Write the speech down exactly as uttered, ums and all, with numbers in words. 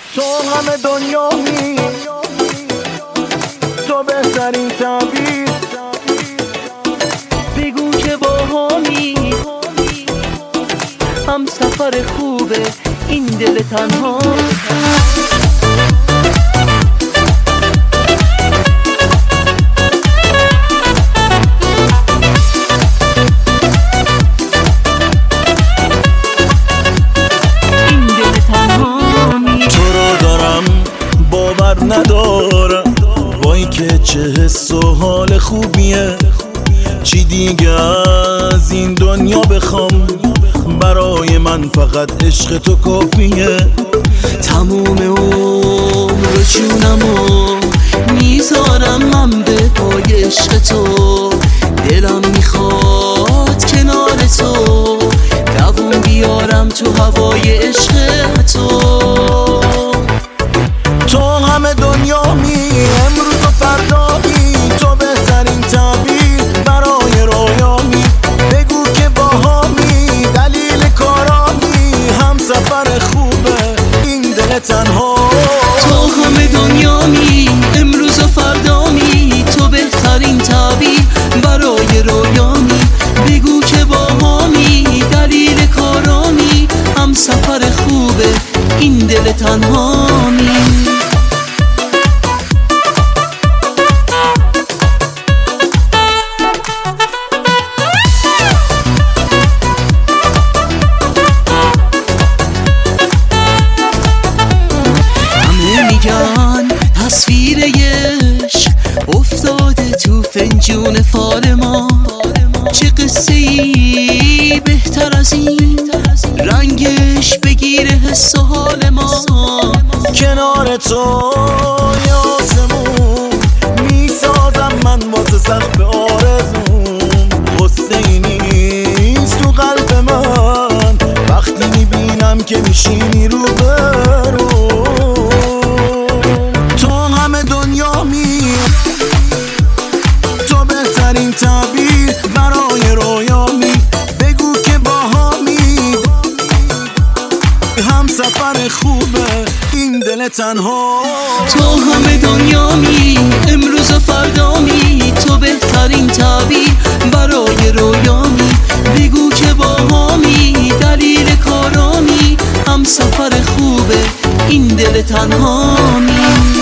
تو همه دنیامی، تو بهترین تعبیر. بگو که با همی هم سفر خوبه این دل تنها. ندارم وای که چه حس و حال خوبیه. چی دیگه از این دنیا بخوام، برای من فقط عشق تو کافیه. تموم عمر جونمو میذارم من به پای عشق تو. دلم میخواد کنار تو دووم بیارم تو هوای عشق تو. تو همه دنیامی، امروز و فردایی، تو بهترین تعبیر برای رویامی. بگو که باهامی، دلیل کارامی، هم سفر خوبه این دل تنها. تو همه دنیامی، امروز و فردامی، تو بهترین تعبیر برای رویامی. بگو که باهامی، دلیل کارامی، هم سفر خوبه این دل تنهامی. تصویر عشق افتاده تو فنجون فال ما. چه قصه ای بهتر از این، رنگش بگیره حس و حال ما. کنار تو آسمون میسازم من واسه سقف آرزوم. غصه ای نیست تو قلب من وقتی میبینم که میشینی رو برو. تو بهترین تعبیر برای رویامی. بگو که باهامی، هم سفر خوبه این دل تنها. تو همه دنیامی، امروز و فردامی، تو بهترین تعبیر برای رویامی. بگو که باهامی، دلیل کارامی، هم سفر خوبه این دل تنهامی.